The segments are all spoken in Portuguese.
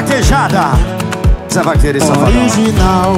vaquejada. Zé Vaqueiro e Safadão. Original.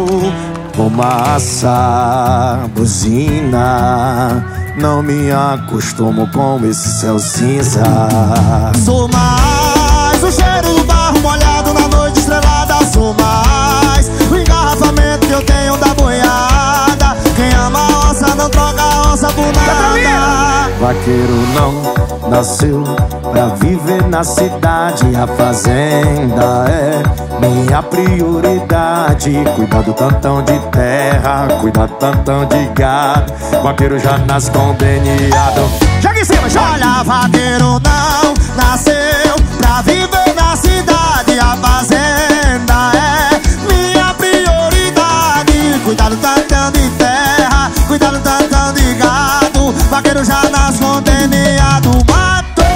Fumaça, buzina, não me acostumo com esse céu cinza. Sou mais o cheiro do barro molhado na noite estrelada. Sou mais o engarrafamento que eu tenho da boiada. Quem ama a onça não troca a onça por nada. Vaqueiro não nasceu pra viver na cidade. A fazenda é minha prioridade. Cuidar do tantão de terra, cuidar do tantão de gado. Vaqueiro já nasce com deniado. Joga em cima, joga! Olha, vaqueiro não nasceu pra viver na cidade. A fazenda é minha prioridade. Cuidar do tantão de terra, cuidar do tantão de gado. Vaqueiro já nasce com deniado. Matou!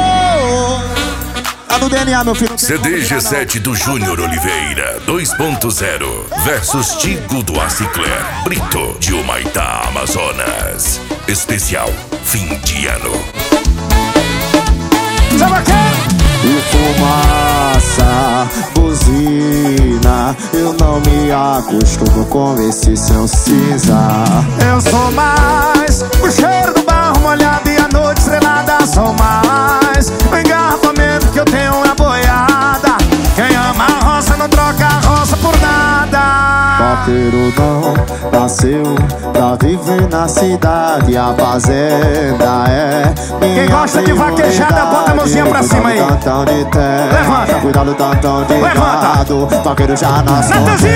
Tá no DNA, meu filho. CD G7 do Júnior Oliveira 2.0 versus Tigo do Acicler Brito de Humaitá, Amazonas. Especial fim de ano. Zé Vaqueiro! E fumaça, buzina, eu não me acostumo com esse céu cinza. Eu sou mais o cheiro do barro molhado e a noite estrelada. Sou mais o engarrafamento que eu tenho na boiada. Quem ama a roça não troca a roça por nada. Vaqueiro não nasceu pra viver na cidade. A fazenda é minha. Quem gosta de vaquejada, bota a mãozinha pra cima aí. Tantão de terra, levanta. Cuidado do tantão de gado. Vaqueiro já nasceu.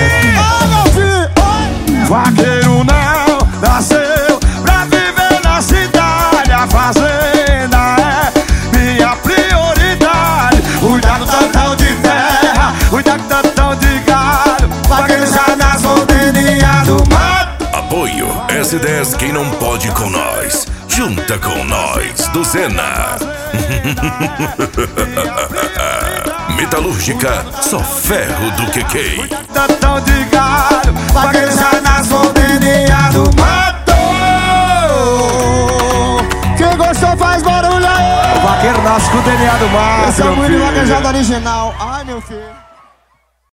Vaqueiro não nasceu pra viver na cidade. A fazenda é minha prioridade. Cuidar do tantão de terra, cuidar do tantão de gado. Vaqueiro já nasceu deniado. Apoio S10, quem não pode com nós, junta com nós do Zena. Metalúrgica, só ferro do QQ. Tantão de gado, vaqueiro já nasceu deniado. Matou! Quem gostou faz barulho aí. O vaqueiro nasce com o DNA do mato. Esse é o meu muito filho. vaquejado original. Ai, meu filho.